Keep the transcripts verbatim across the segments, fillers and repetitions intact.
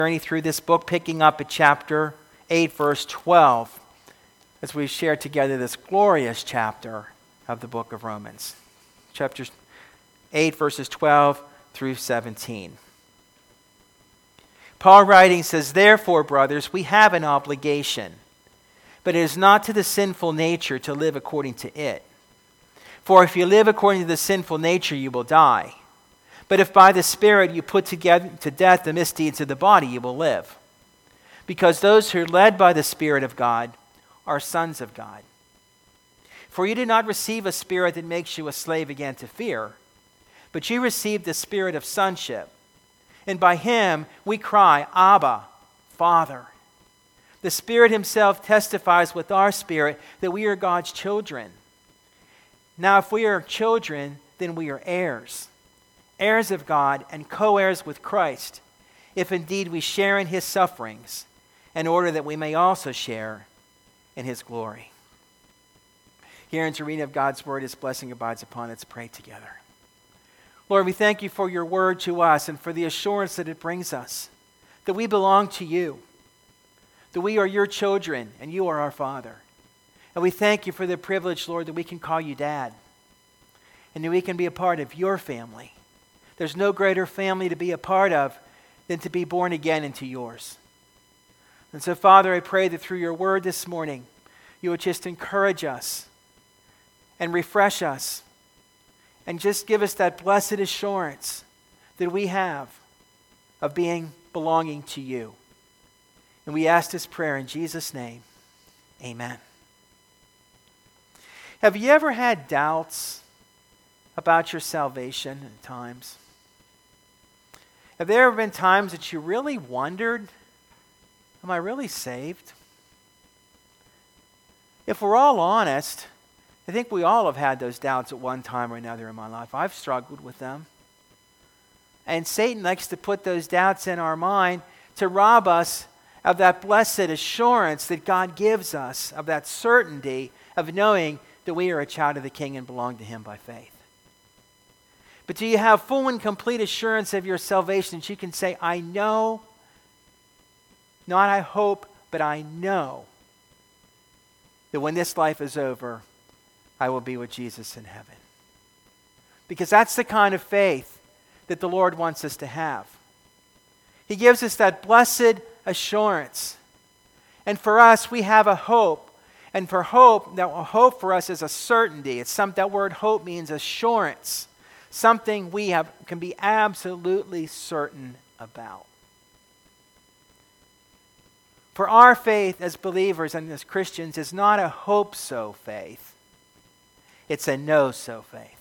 Journey through this book, picking up at chapter eight, verse twelve, as we share together this glorious chapter of the book of Romans. Chapter eight, verses twelve through seventeen. Paul writing says, "Therefore, brothers, we have an obligation, but it is not to the sinful nature to live according to it. For if you live according to the sinful nature, you will die. But if by the Spirit you put together to death the misdeeds of the body, you will live. Because those who are led by the Spirit of God are sons of God. For you did not receive a spirit that makes you a slave again to fear, but you received the spirit of sonship. And by him we cry, Abba, Father. The Spirit himself testifies with our spirit that we are God's children. Now if we are children, then we are heirs. Heirs of God and co-heirs with Christ, if indeed we share in his sufferings, in order that we may also share in his glory." Here in the reading of God's word, his blessing abides upon us. Pray together. Lord, we thank you for your word to us and for the assurance that it brings us, that we belong to you, that we are your children and you are our Father. And we thank you for the privilege, Lord, that we can call you Dad and that we can be a part of your family. There's no greater family to be a part of than to be born again into yours. And so, Father, I pray that through your word this morning, you would just encourage us and refresh us and just give us that blessed assurance that we have of being belonging to you. And we ask this prayer in Jesus' name. Amen. Have you ever had doubts about your salvation at times? Have there ever been times that you really wondered, am I really saved? If we're all honest, I think we all have had those doubts at one time or another in my life. I've struggled with them. And Satan likes to put those doubts in our mind to rob us of that blessed assurance that God gives us, of that certainty of knowing that we are a child of the King and belong to him by faith. But do you have full and complete assurance of your salvation that you can say, I know, not I hope, but I know that when this life is over, I will be with Jesus in heaven? Because that's the kind of faith that the Lord wants us to have. He gives us that blessed assurance. And for us, we have a hope. And for hope, that hope for us is a certainty. It's some, that word hope means assurance. Something we have can be absolutely certain about. For our faith as believers and as Christians is not a hope-so faith. It's a know-so faith.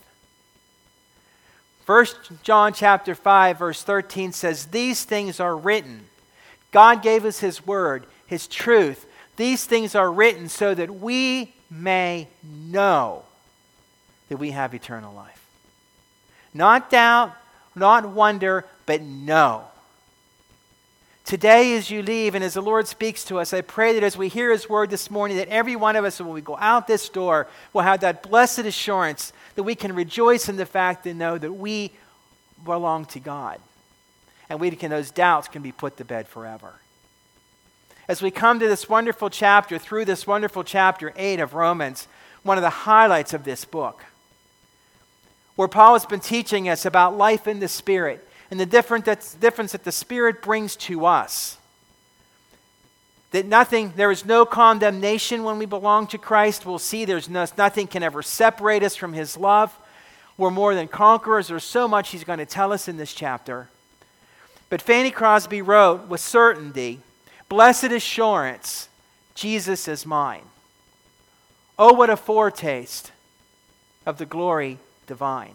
First John chapter five, verse thirteen says, "These things are written." God gave us his word, his truth. These things are written so that we may know that we have eternal life. Not doubt, not wonder, but know. Today as you leave and as the Lord speaks to us, I pray that as we hear his word this morning, that every one of us, when we go out this door, will have that blessed assurance that we can rejoice in the fact and know that we belong to God. And we can, those doubts can be put to bed forever. As we come to this wonderful chapter, through this wonderful chapter eight of Romans, one of the highlights of this book, where Paul has been teaching us about life in the Spirit and the different that's, difference that the Spirit brings to us. That nothing, there is no condemnation when we belong to Christ. We'll see there's no, nothing can ever separate us from his love. We're more than conquerors. There's so much he's going to tell us in this chapter. But Fanny Crosby wrote with certainty, "Blessed assurance, Jesus is mine. Oh, what a foretaste of the glory divine."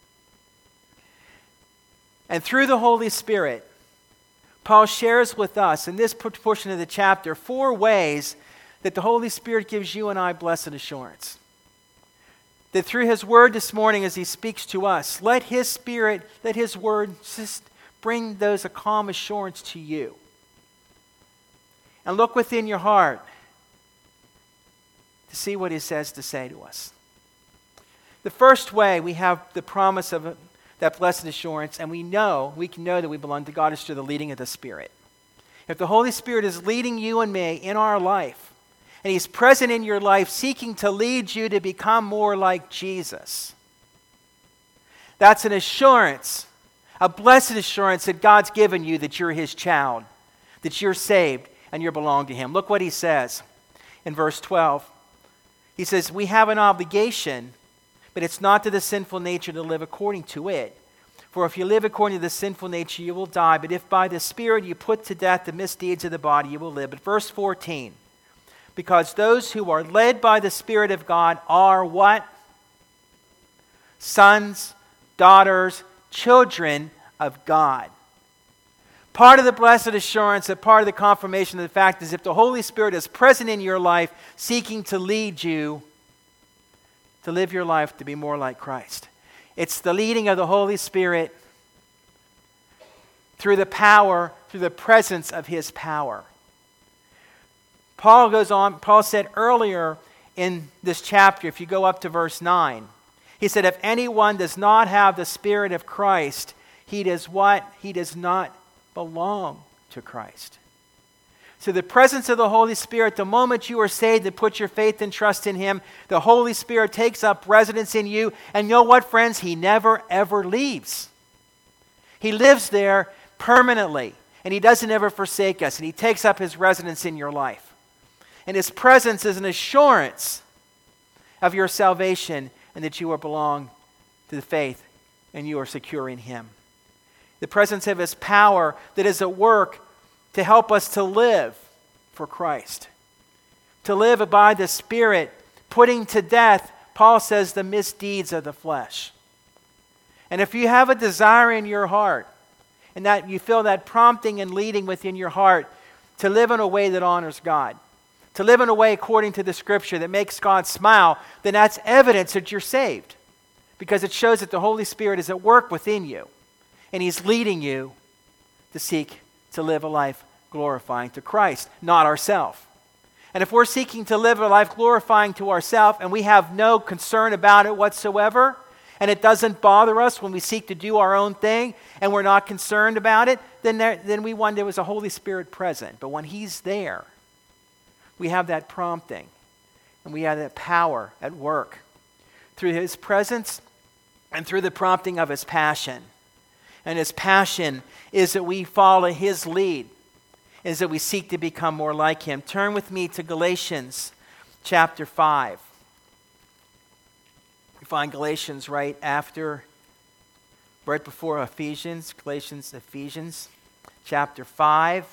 And through the Holy Spirit, Paul shares with us in this portion of the chapter four ways that the Holy Spirit gives you and I blessed assurance. That through his word this morning as he speaks to us, let his Spirit, let his word just bring those a calm assurance to you. And look within your heart to see what he says to say to us. The first way we have the promise of that blessed assurance, and we know, we can know that we belong to God, is through the leading of the Spirit. If the Holy Spirit is leading you and me in our life, and He's present in your life seeking to lead you to become more like Jesus, that's an assurance, a blessed assurance that God's given you that you're His child, that you're saved and you belong to Him. Look what He says in verse twelve. He says, we have an obligation, but it's not to the sinful nature to live according to it. For if you live according to the sinful nature, you will die. But if by the Spirit you put to death the misdeeds of the body, you will live. But verse fourteen, because those who are led by the Spirit of God are what? Sons, daughters, children of God. Part of the blessed assurance, and part of the confirmation of the fact is if the Holy Spirit is present in your life, seeking to lead you to live your life to be more like Christ. It's the leading of the Holy Spirit through the power, through the presence of His power. Paul goes on, Paul said earlier in this chapter, if you go up to verse nine, he said, if anyone does not have the Spirit of Christ, he does what? He does not belong to Christ. So the presence of the Holy Spirit, the moment you are saved and put your faith and trust in Him, the Holy Spirit takes up residence in you. And you know what, friends? He never, ever leaves. He lives there permanently. And He doesn't ever forsake us. And He takes up His residence in your life. And His presence is an assurance of your salvation and that you are belong to the faith and you are secure in Him. The presence of His power that is at work to help us to live for Christ. To live by the Spirit, putting to death, Paul says, the misdeeds of the flesh. And if you have a desire in your heart, and that you feel that prompting and leading within your heart to live in a way that honors God, to live in a way according to the Scripture that makes God smile, then that's evidence that you're saved. Because it shows that the Holy Spirit is at work within you. And He's leading you to seek to live a life glorifying to Christ, not ourselves. And if we're seeking to live a life glorifying to ourselves and we have no concern about it whatsoever, and it doesn't bother us when we seek to do our own thing and we're not concerned about it, then, there, then we wonder was a Holy Spirit present. But when He's there, we have that prompting and we have that power at work through His presence and through the prompting of His passion. And His passion is that we follow His lead, is that we seek to become more like Him. Turn with me to Galatians chapter five. You find Galatians right after, right before Ephesians, Galatians, Ephesians chapter five,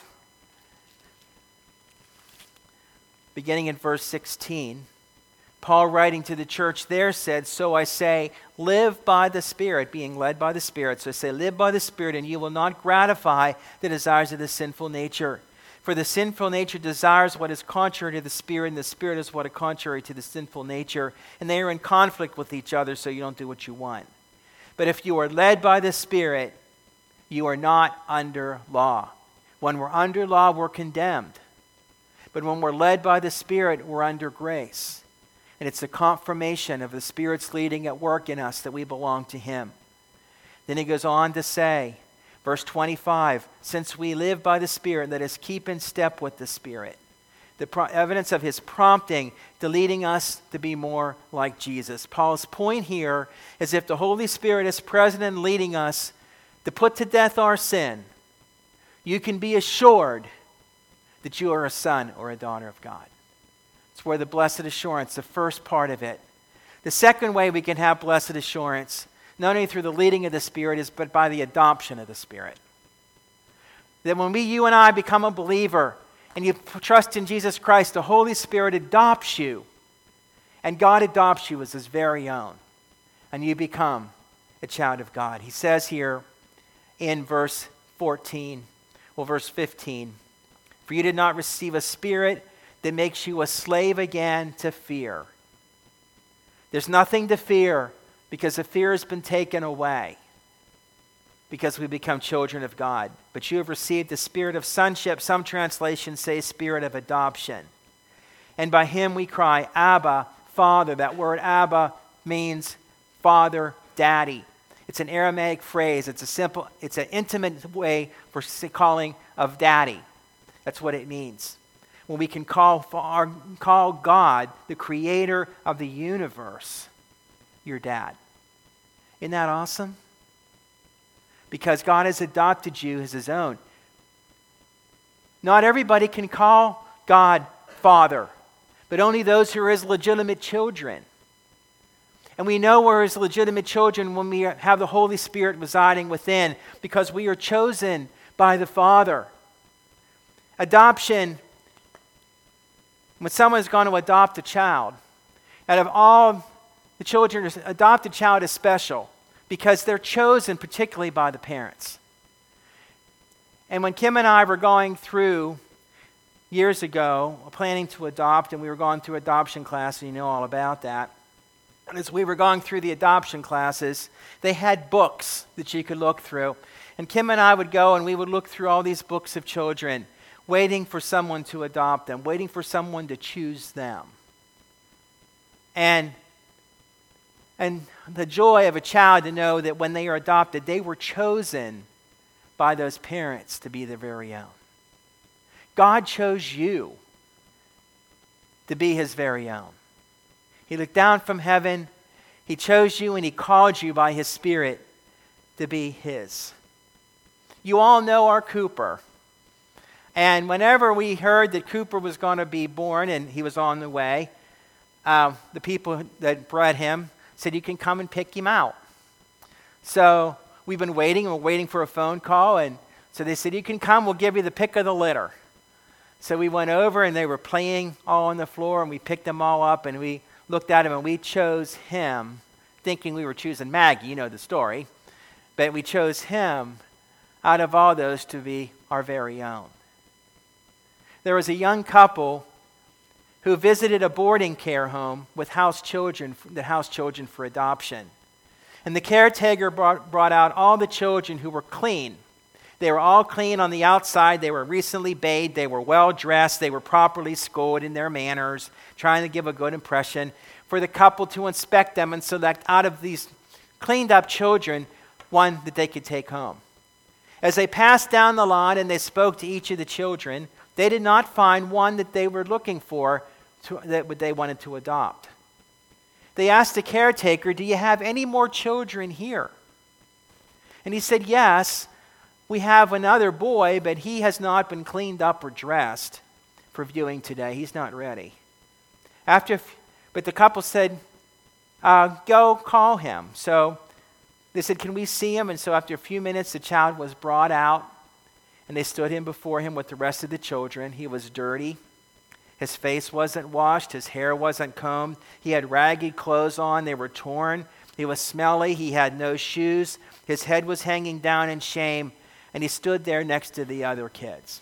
beginning in verse sixteen. Paul, writing to the church there, said, so I say, live by the Spirit, being led by the Spirit. So I say, live by the Spirit, and you will not gratify the desires of the sinful nature. For the sinful nature desires what is contrary to the Spirit, and the Spirit is what is contrary to the sinful nature. And they are in conflict with each other, so you don't do what you want. But if you are led by the Spirit, you are not under law. When we're under law, we're condemned. But when we're led by the Spirit, we're under grace. And it's the confirmation of the Spirit's leading at work in us that we belong to Him. Then he goes on to say, verse twenty-five, since we live by the Spirit, let us keep in step with the Spirit. The pro- evidence of His prompting to leading us to be more like Jesus. Paul's point here is if the Holy Spirit is present and leading us to put to death our sin, you can be assured that you are a son or a daughter of God. It's where the blessed assurance, the first part of it. The second way we can have blessed assurance, not only through the leading of the Spirit, is but by the adoption of the Spirit. That when we, you and I become a believer and you trust in Jesus Christ, the Holy Spirit adopts you. And God adopts you as His very own. And you become a child of God. He says here in verse fourteen, well, verse fifteen, for you did not receive a spirit that makes you a slave again to fear. There's nothing to fear because the fear has been taken away because we become children of God. But you have received the spirit of sonship. Some translations say spirit of adoption. And by Him we cry, Abba, Father. That word Abba means Father, Daddy. It's an Aramaic phrase. It's a simple, it's an intimate way for calling of Daddy. That's what it means. When we can call, our, call God, the creator of the universe, your dad. Isn't that awesome? Because God has adopted you as his own. Not everybody can call God Father, but only those who are his legitimate children. And we know we're his legitimate children when we have the Holy Spirit residing within, because we are chosen by the Father. Adoption, when someone is going to adopt a child, out of all the children, an adopted child is special because they're chosen particularly by the parents. And when Kim and I were going through years ago, planning to adopt, and we were going through adoption class, and you know all about that. And as we were going through the adoption classes, they had books that you could look through. And Kim and I would go and we would look through all these books of children, waiting for someone to adopt them, waiting for someone to choose them. And, and the joy of a child to know that when they are adopted, they were chosen by those parents to be their very own. God chose you to be his very own. He looked down from heaven, he chose you, and he called you by his Spirit to be his. You all know our Cooper. And whenever we heard that Cooper was going to be born and he was on the way, uh, the people that bred him said, you can come and pick him out. So we've been waiting, and we're waiting for a phone call, and so they said, you can come, we'll give you the pick of the litter. So we went over, and they were playing all on the floor, and we picked them all up, and we looked at him, and we chose him, thinking we were choosing Maggie, you know the story, but we chose him out of all those to be our very own. There was a young couple who visited a boarding care home with house children, the house children for adoption. And the caretaker brought, brought out all the children who were clean. They were all clean on the outside. They were recently bathed. They were well dressed. They were properly schooled in their manners, trying to give a good impression for the couple to inspect them and select out of these cleaned up children one that they could take home. As they passed down the line and they spoke to each of the children, they did not find one that they were looking for, to, that they wanted to adopt. They asked the caretaker, do you have any more children here? And he said, yes, we have another boy, but he has not been cleaned up or dressed for viewing today. He's not ready. After, but the couple said, uh, go call him. So they said, can we see him? And so after a few minutes, the child was brought out, and they stood him before him with the rest of the children. He was dirty. His face wasn't washed. His hair wasn't combed. He had ragged clothes on. They were torn. He was smelly. He had no shoes. His head was hanging down in shame, and he stood there next to the other kids.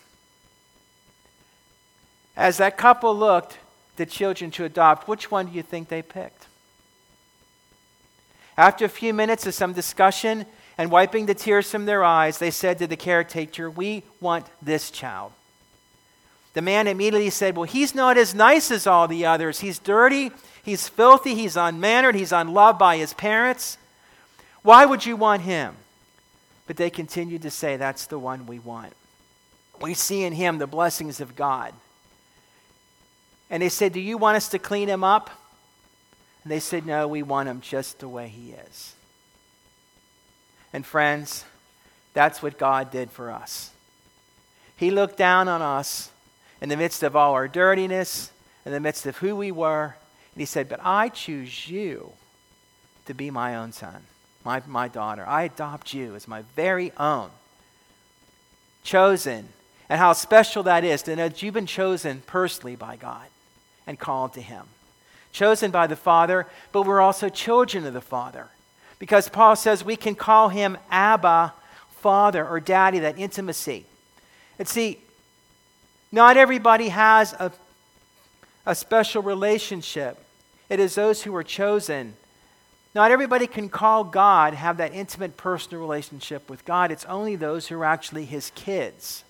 As that couple looked at the children to adopt, which one do you think they picked? After a few minutes of some discussion and wiping the tears from their eyes, they said to the caretaker, we want this child. The man immediately said, well, he's not as nice as all the others. He's dirty, he's filthy, he's unmannered, he's unloved by his parents. Why would you want him? But they continued to say, that's the one we want. We see in him the blessings of God. And they said, do you want us to clean him up? And they said, no, we want him just the way he is. And friends, that's what God did for us. He looked down on us in the midst of all our dirtiness, in the midst of who we were, and he said, but I choose you to be my own son, my, my daughter. I adopt you as my very own. Chosen. And how special that is to know that you've been chosen personally by God and called to him. Chosen by the Father, but we're also children of the Father. Because Paul says we can call him Abba, Father, or Daddy, that intimacy. And see, not everybody has a, a special relationship. It is those who are chosen. Not everybody can call God, have that intimate personal relationship with God. It's only those who are actually his kids.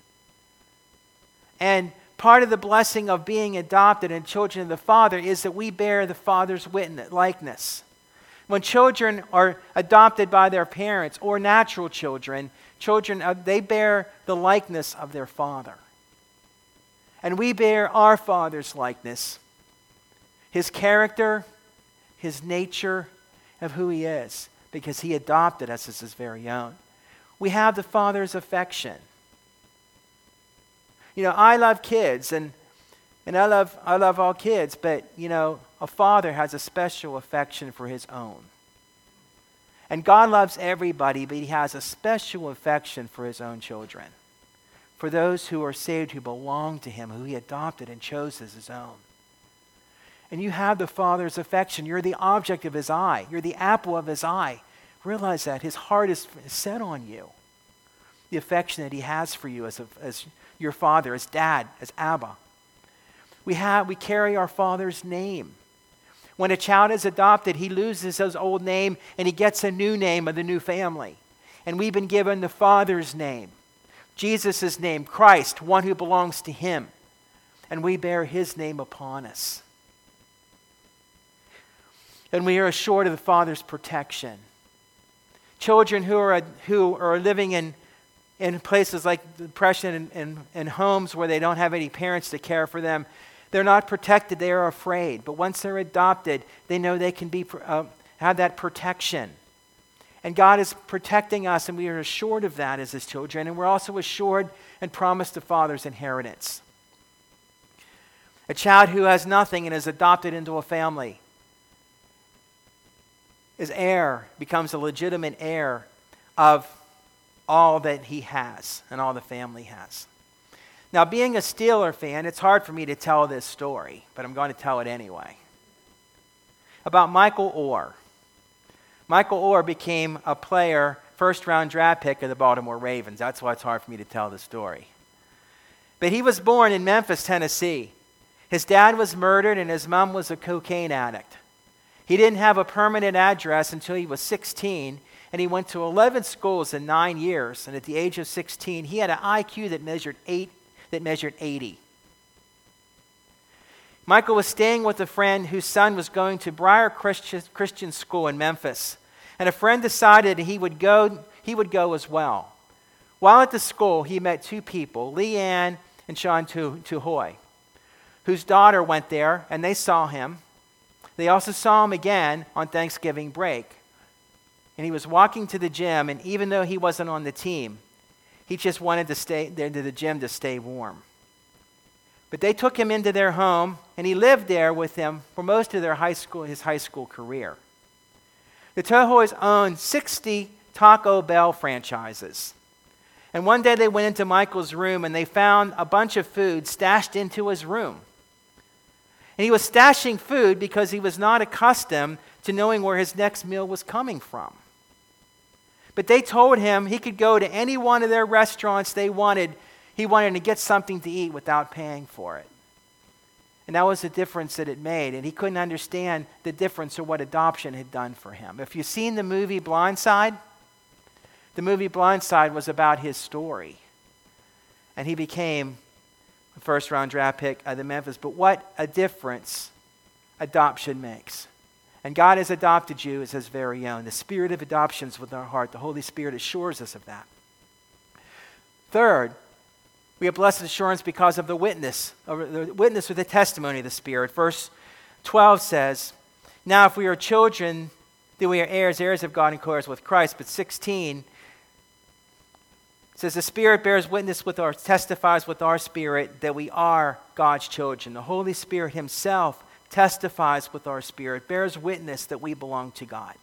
And part of the blessing of being adopted and children of the Father is that we bear the Father's witness, likeness. When children are adopted by their parents or natural children, children, uh, they bear the likeness of their father. And we bear our Father's likeness, his character, his nature of who he is, because he adopted us as his very own. We have the Father's affection. You know, I love kids, and and I love I love all kids, but you know, a father has a special affection for his own. And God loves everybody, but he has a special affection for his own children. For those who are saved, who belong to him, who he adopted and chose as his own. And you have the Father's affection. You're the object of his eye. You're the apple of his eye. Realize that. His heart is set on you. The affection that he has for you as, a, as your father, as dad, as Abba. We have, we carry our Father's name. When a child is adopted, he loses his old name and he gets a new name of the new family. And we've been given the Father's name. Jesus' name, Christ, one who belongs to him. And we bear his name upon us. And we are assured of the Father's protection. Children who are who are living in, in places like depression and, and, and homes where they don't have any parents to care for them, they're not protected, they are afraid. But once they're adopted, they know they can be uh, have that protection. And God is protecting us, and we are assured of that as his children. And we're also assured and promised the Father's inheritance. A child who has nothing and is adopted into a family is heir, becomes a legitimate heir of all that he has and all the family has. Now, being a Steeler fan, it's hard for me to tell this story, but I'm going to tell it anyway. About Michael Orr. Michael Orr became a player, first-round draft pick of the Baltimore Ravens. That's why it's hard for me to tell the story. But he was born in Memphis, Tennessee. His dad was murdered and his mom was a cocaine addict. He didn't have a permanent address until he was sixteen, and he went to eleven schools in nine years. And at the age of sixteen, he had an I Q that measured eight, that measured eighty. Michael was staying with a friend whose son was going to Briar Christian, Christian School in Memphis. And a friend decided he would go, he would go as well. While at the school, he met two people, Leanne and Sean Tuhoy, whose daughter went there, and they saw him. They also saw him again on Thanksgiving break. And he was walking to the gym, and even though he wasn't on the team, he just wanted to stay there to the gym to stay warm. But they took him into their home, and he lived there with them for most of their high school, his high school career. The Tuhoys owned sixty Taco Bell franchises. And one day they went into Michael's room, and they found a bunch of food stashed into his room. And he was stashing food because he was not accustomed to knowing where his next meal was coming from. But they told him he could go to any one of their restaurants they wanted. He wanted to get something to eat without paying for it. And that was the difference that it made. And he couldn't understand the difference or what adoption had done for him. If you've seen the movie Blindside, the movie Blindside was about his story. And he became a first-round draft pick of the Memphis. But what a difference adoption makes. And God has adopted you as his very own. The spirit of adoption is within our heart. The Holy Spirit assures us of that. Third, we have blessed assurance because of the witness, or the witness or the testimony of the Spirit. Verse twelve says, now if we are children, then we are heirs, heirs of God and co-heirs with Christ. But sixteen says, the Spirit bears witness with our, testifies with our spirit that we are God's children. The Holy Spirit himself testifies with our spirit, bears witness that we belong to God.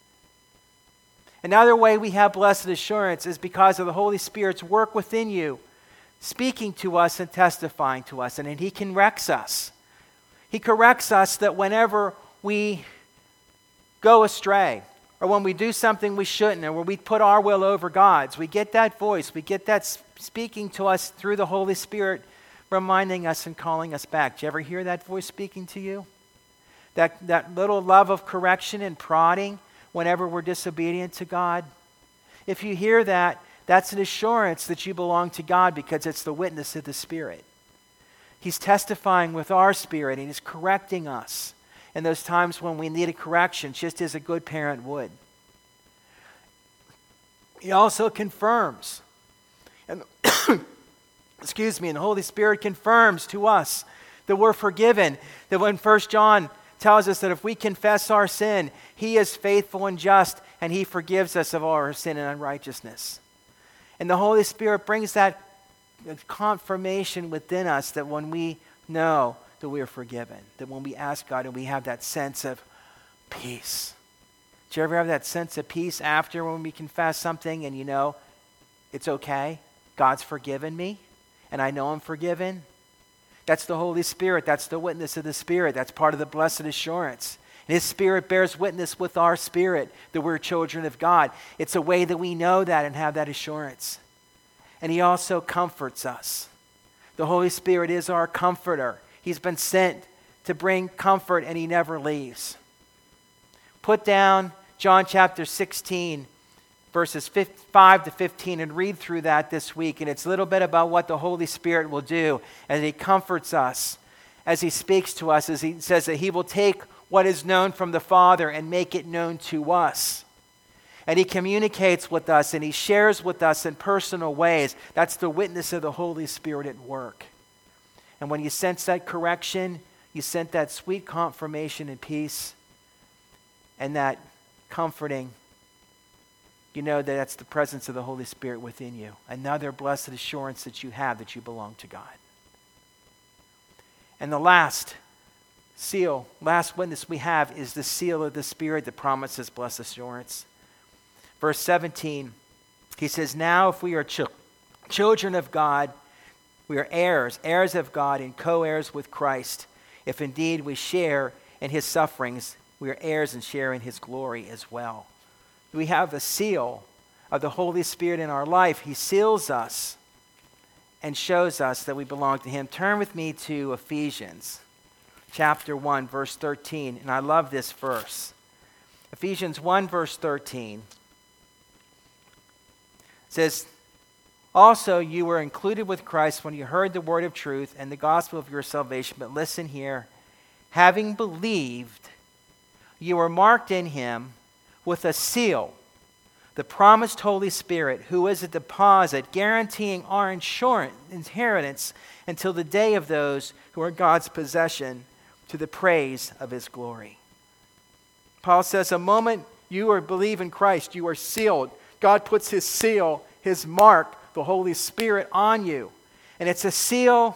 Another way we have blessed assurance is because of the Holy Spirit's work within you, speaking to us and testifying to us. And, and he corrects us. He corrects us that whenever we go astray, or when we do something we shouldn't, or when we put our will over God's, we get that voice, we get that speaking to us through the Holy Spirit, reminding us and calling us back. Do you ever hear that voice speaking to you? That, that little love of correction and prodding whenever we're disobedient to God? If you hear that, that's an assurance that you belong to God because it's the witness of the Spirit. He's testifying with our spirit and he's correcting us in those times when we need a correction, just as a good parent would. He also confirms. And Excuse me, and the Holy Spirit confirms to us that we're forgiven. That when First John tells us that if we confess our sin, he is faithful and just, and he forgives us of all our sin and unrighteousness. And the Holy Spirit brings that confirmation within us that when we know that we are forgiven, that when we ask God and we have that sense of peace. Do you ever have that sense of peace after when we confess something and you know it's okay? God's forgiven me and I know I'm forgiven. That's the Holy Spirit. That's the witness of the Spirit. That's part of the blessed assurance. And his Spirit bears witness with our spirit that we're children of God. It's a way that we know that and have that assurance. And he also comforts us. The Holy Spirit is our comforter. He's been sent to bring comfort and he never leaves. Put down John chapter sixteen, verses five to fifteen, and read through that this week. And it's a little bit about what the Holy Spirit will do as he comforts us, as he speaks to us, as he says that he will take what is known from the Father and make it known to us. And he communicates with us and he shares with us in personal ways. That's the witness of the Holy Spirit at work. And when you sense that correction, you sense that sweet confirmation and peace and that comforting, you know that that's the presence of the Holy Spirit within you. Another blessed assurance that you have that you belong to God. And the last seal, last witness we have is the seal of the Spirit that promises blessed assurance. Verse seventeen, he says, now if we are ch- children of God, we are heirs, heirs of God and co-heirs with Christ. If indeed we share in his sufferings, we are heirs and share in his glory as well. We have the seal of the Holy Spirit in our life. He seals us and shows us that we belong to him. Turn with me to Ephesians chapter one, verse thirteen. And I love this verse. Ephesians one, verse thirteen says, also you were included with Christ when you heard the word of truth and the gospel of your salvation. But listen here, having believed, you were marked in him with a seal, the promised Holy Spirit, who is a deposit guaranteeing our insurance, inheritance until the day of those who are God's possession, to the praise of his glory. Paul says, the moment you are believe in Christ, you are sealed. God puts his seal, his mark, the Holy Spirit on you. And it's a seal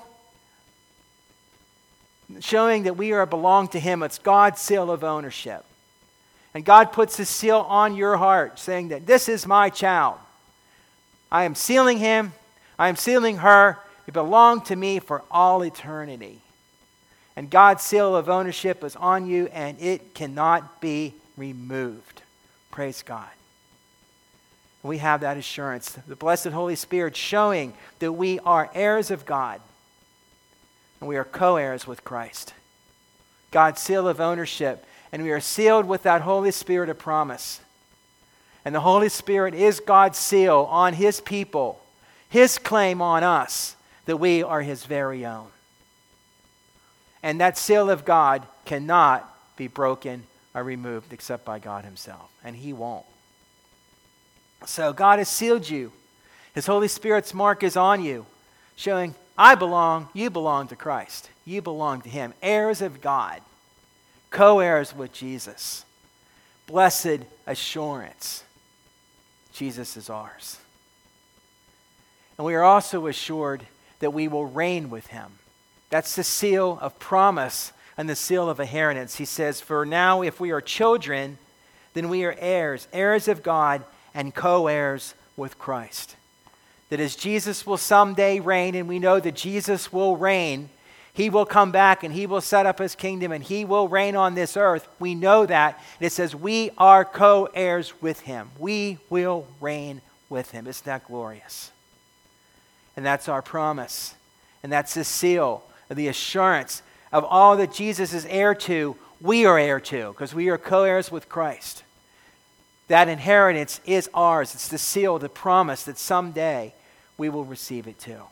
showing that we are belong to him. It's God's seal of ownership. And God puts his seal on your heart, saying that this is my child. I am sealing him. I am sealing her. They belong to me for all eternity. And God's seal of ownership is on you, and it cannot be removed. Praise God. We have that assurance. The blessed Holy Spirit showing that we are heirs of God. And we are co-heirs with Christ. God's seal of ownership. And we are sealed with that Holy Spirit of promise. And the Holy Spirit is God's seal on his people. His claim on us that we are his very own. And that seal of God cannot be broken or removed except by God himself. And he won't. So God has sealed you. His Holy Spirit's mark is on you, showing I belong, you belong to Christ. You belong to him. Heirs of God. Co-heirs with Jesus. Blessed assurance. Jesus is ours. And we are also assured that we will reign with him. That's the seal of promise and the seal of inheritance. He says, for now if we are children, then we are heirs, heirs of God and co-heirs with Christ. That as Jesus will someday reign, and we know that Jesus will reign, he will come back and he will set up his kingdom and he will reign on this earth. We know that. And it says we are co-heirs with him. We will reign with him. Isn't that glorious? And that's our promise. And that's the seal of the assurance of all that Jesus is heir to, we are heir to, because we are co-heirs with Christ. That inheritance is ours. It's the seal, the promise that someday we will receive it too.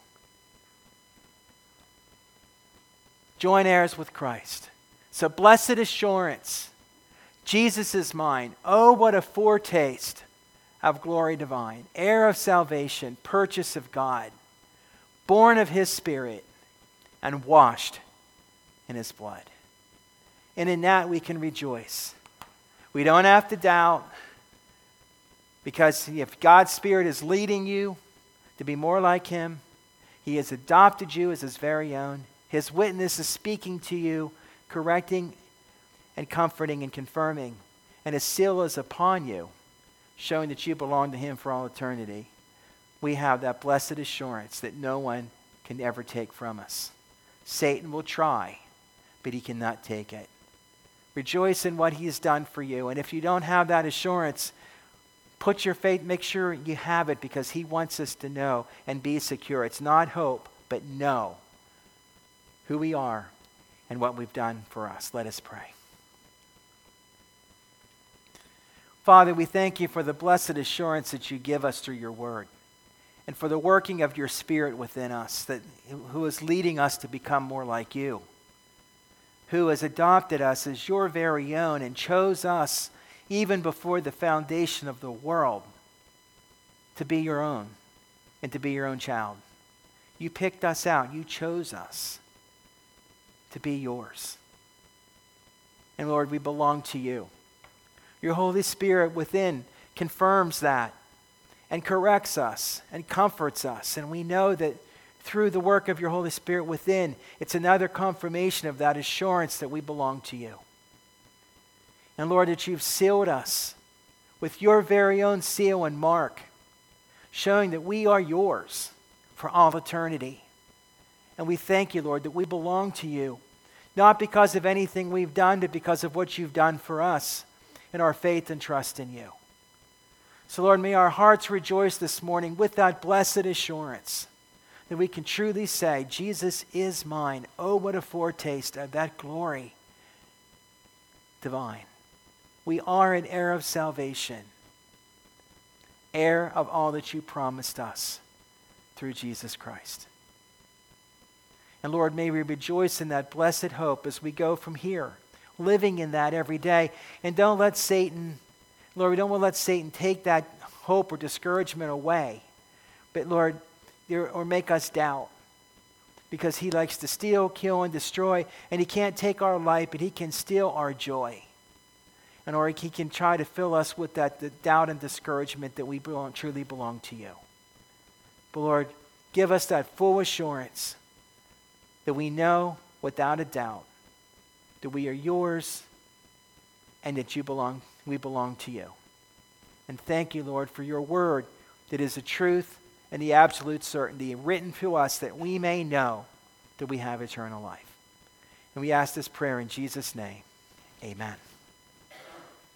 Joint heirs with Christ. So blessed assurance. Jesus is mine. Oh, what a foretaste of glory divine. Heir of salvation. Purchase of God. born of his Spirit, and washed in his blood. And in that we can rejoice. We don't have to doubt, because if God's Spirit is leading you to be more like him, he has adopted you as his very own. His witness is speaking to you, correcting and comforting and confirming. And his seal is upon you, showing that you belong to him for all eternity. We have that blessed assurance that no one can ever take from us. Satan will try, but he cannot take it. Rejoice in what he has done for you. And if you don't have that assurance, put your faith, make sure you have it, because he wants us to know and be secure. It's not hope, but know who we are and what we've done for us. Let us pray. Father, we thank you for the blessed assurance that you give us through your word, and for the working of your Spirit within us, that who is leading us to become more like you, who has adopted us as your very own and chose us even before the foundation of the world to be your own and to be your own child. You picked us out. You chose us to be yours. And Lord, we belong to you. Your Holy Spirit within confirms that and corrects us and comforts us. And we know that through the work of your Holy Spirit within, it's another confirmation of that assurance that we belong to you. And Lord, that you've sealed us with your very own seal and mark, showing that we are yours for all eternity. And we thank you, Lord, that we belong to you, not because of anything we've done, but because of what you've done for us and our faith and trust in you. So Lord, may our hearts rejoice this morning with that blessed assurance that we can truly say, Jesus is mine. Oh, what a foretaste of that glory divine. We are an heir of salvation, heir of all that you promised us through Jesus Christ. And Lord, may we rejoice in that blessed hope as we go from here, living in that every day. And don't let Satan, Lord, we don't want to let Satan take that hope or discouragement away. But Lord, or make us doubt, because he likes to steal, kill, and destroy, and he can't take our life, but he can steal our joy. And or he can try to fill us with that the doubt and discouragement that we belong, truly belong to you. But Lord, give us that full assurance that we know without a doubt that we are yours and that you belong, we belong to you. And thank you, Lord, for your word that is the truth and the absolute certainty written to us, that we may know that we have eternal life. And we ask this prayer in Jesus' name. Amen.